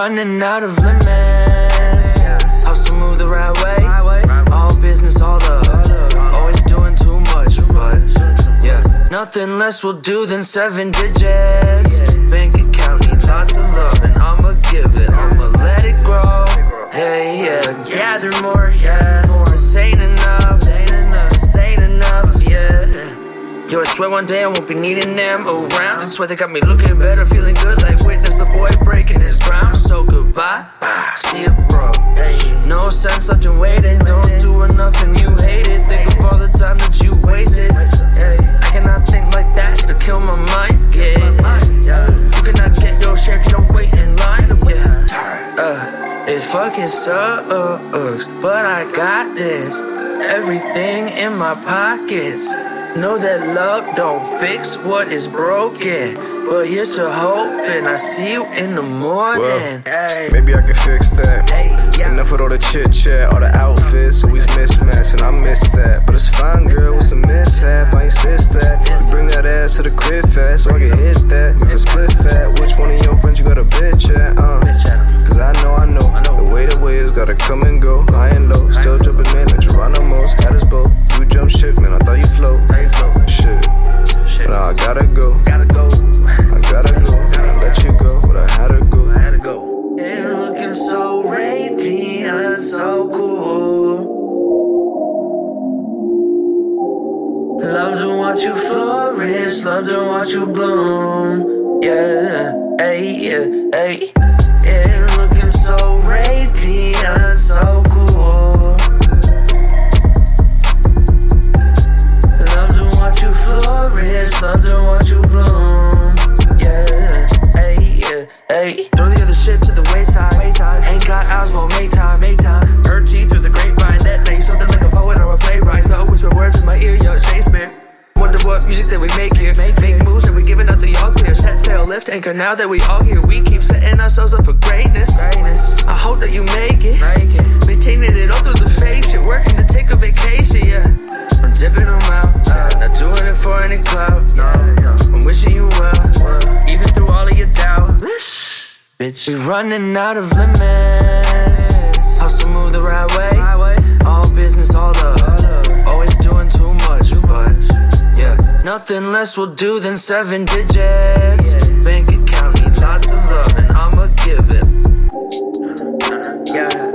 running out of limits. Hustle, move the right way. All business, all love. Always doing too much, but yeah, nothing less will do than 7 digits. Bank account need lots of love, and I'ma give it. I'ma let it grow. Hey, yeah, gather more, yeah. This ain't enough. This ain't enough, yeah. Yo, I swear one day I won't be needing them around. I swear they got me looking better, feeling good like witness the boy breaking his ground. So goodbye, see ya, bro. No sense left in waiting. Don't do enough and you hate it. Think of all the time that you wasted. I cannot think like that, it'll kill my mind. Yeah, you cannot get your share if you don't wait in line. It fucking sucks, but I got this. Everything in my pockets. Know that love don't fix what is broken, but here's to hope, and I see you in the morning. Well, maybe I can fix that. Enough with all the chit chat, all the outfits always mismatched, and I miss that. But it's fine, girl, what's a mishap? I insist that you bring that ass to the crib fast, so I can hit that. Make a split fat. Which one of your friends you got a bitch at? Cause I know the way the waves gotta come and go. High and low, still jumping in at Geronimo's. Had us both. You jump shit, man. I thought you float. Shit. Now I gotta go. I gotta go. I let you go, but I had to go. You're looking so radiant, so cool. Love to watch you flourish, love to watch you bloom. Yeah, hey. You're looking so radiant, so cool. Love to watch you flourish, love to watch you bloom. Yeah, hey. Throw the other shit to the wayside. Ain't got hours, won't make time. Heard teeth through the grapevine. That makes something like a poet or a playwright. So whisper words in my ear, young Shakespeare. Wonder what music that we make here. Make moves that we giving us the all clear. Set sail, lift anchor. Now that we all here, we keep setting ourselves up for greatness. I hope that you make it. Maintaining it all through the face. You're working to take a vacation, yeah. I'm dipping them out, not doing it for any clout. No, I'm wishing you well, even through all of your doubt. Bitch, we're running out of limits. Hustle, move the right way. All business, all love. Always doing too much, but yeah, nothing less will do than 7 digits. Bank account need lots of love, and I'ma give it. Yeah.